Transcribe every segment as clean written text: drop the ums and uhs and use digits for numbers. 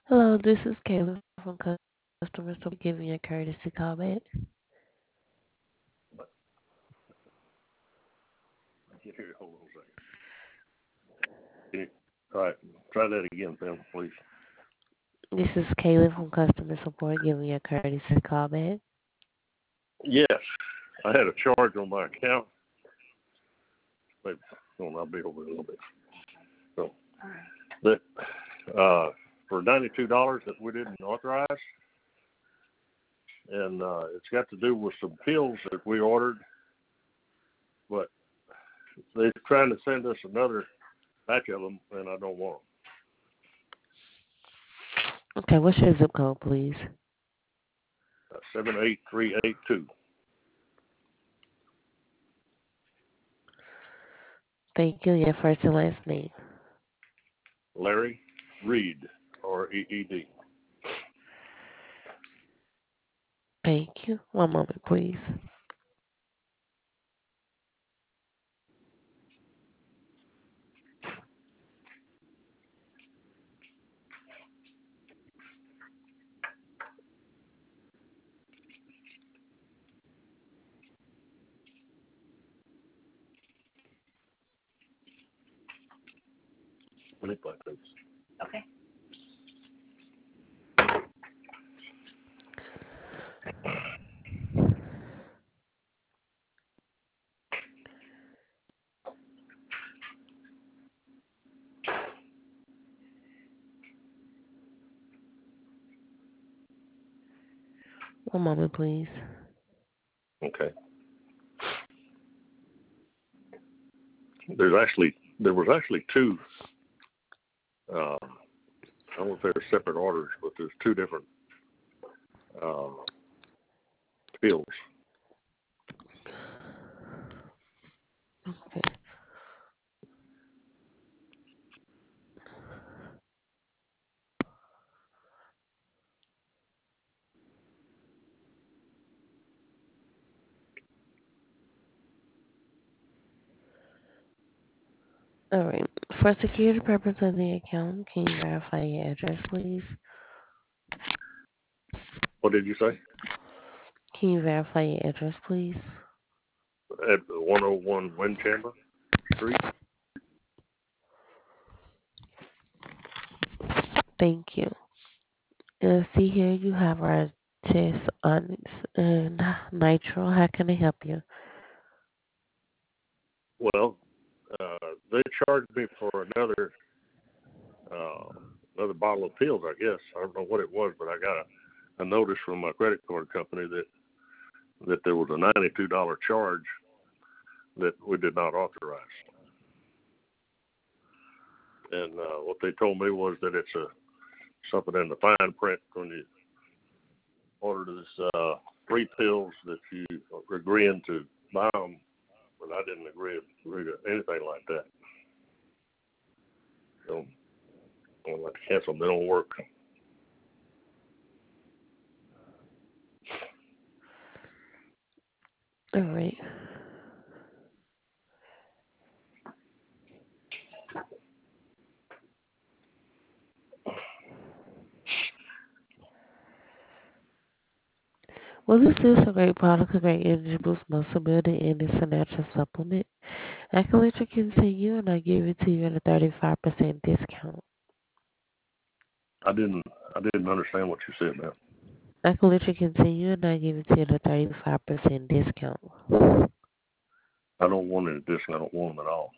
Hello, this is Kayla from Customer Support giving you a courtesy call back. Here, hold on a second. Can you, all right, try that again, Sam, please. This is Kayla from Customer Support giving you a courtesy call back. Yes, I had a charge on my account. Maybe, I'll be over a little bit. So that for $92 that we didn't authorize, and it's got to do with some pills that we ordered, but they're trying to send us another batch of them, and I don't want Okay, what's your zip code, please? them. 78382. Thank you. Your first and last name. Larry Reed, Reed. Thank you. One moment, please. Let me play, please. Okay. One moment, please. Okay. There was actually two. I don't know if they're separate orders, but there's two different uh, pills. Okay. All right. For security purpose of the account, can you verify your address, please? What did you say? Can you verify your address, please? At 101 Windchamber Street. Thank you. See here, you have our test on and nitro. How can I help you? Well, they charged me for uh, another bottle of pills. I guess I don't know what it was, but I got a notice from my credit card company that there was a $92 charge that we did not authorize. And what they told me was that it's something in the fine print when you order this free pills that you are agreeing to buy them, but I didn't agree to anything like that. So I'm like to cancel them. They don't work. All right. Well, this is a great product, a great energy boost muscle builder, and it's a natural supplement. I can let you continue, and I give it to you at a 35% discount. I didn't I didn't understand what you said, man. I can let you continue, and I give it to you at a 35% discount. I don't want any discount. I don't want them at all.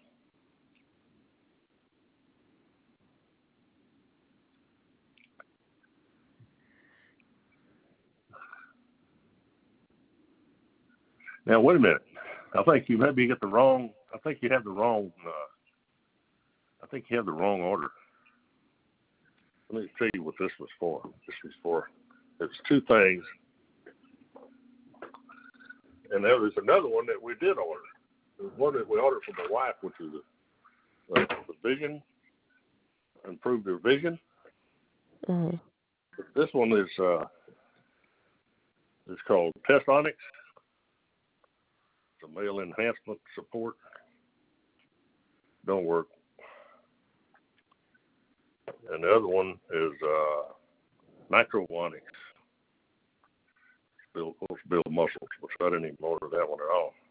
Now wait a minute. I think you maybe get the wrong. I think you have the wrong. I think you have the wrong order. Let me tell you what this was for. This was for. It's two things, and there was another one that we did order. There was one that we ordered for my wife, which is the vision, improve their vision. Mm-hmm. This one is called Testonics. It's a male enhancement support. Don't work. And the other one is Microwanics. Build, of course, build muscles, which I didn't even order that one at all.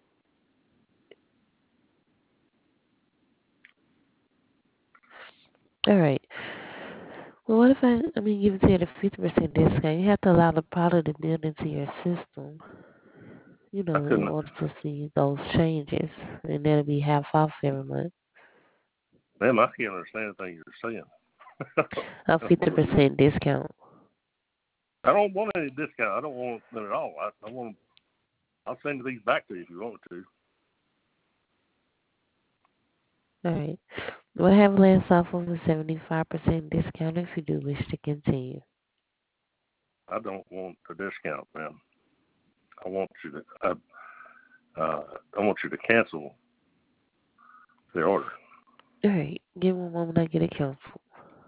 All right. Well, what if I mean, give it to you at a 50% discount? You have to allow the product to build into your system, I in couldn't, order to see those changes. And that'll be half off every month. ma'am, I can't understand anything you're saying. A 50% discount. I don't want any discount. I don't want them at all. I want. I'll send these back to you if you want me to. All right. We'll have less off of a 75% discount if you do wish to continue. I don't want a discount, ma'am. I want you to. I want you to cancel the order. All right. Give me one moment, I get it canceled.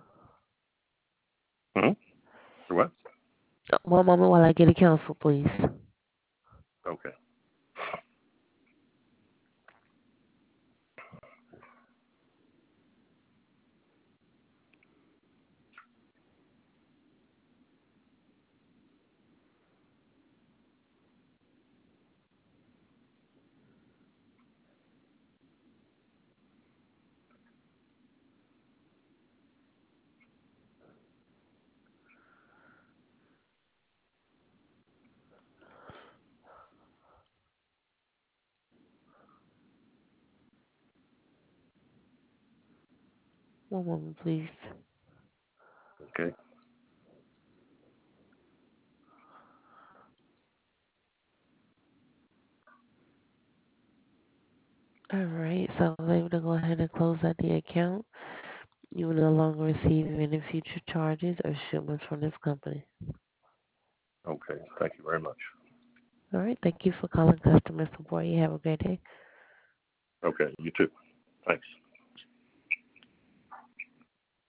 Hmm. What? One moment while I get it canceled, please. Okay. One moment, please. Okay. All right. So I'm able to go ahead and close out the account. You will no longer receive any future charges or shipments from this company. Okay. Thank you very much. All right. Thank you for calling customer support. You have a great day. Okay. You too. Thanks.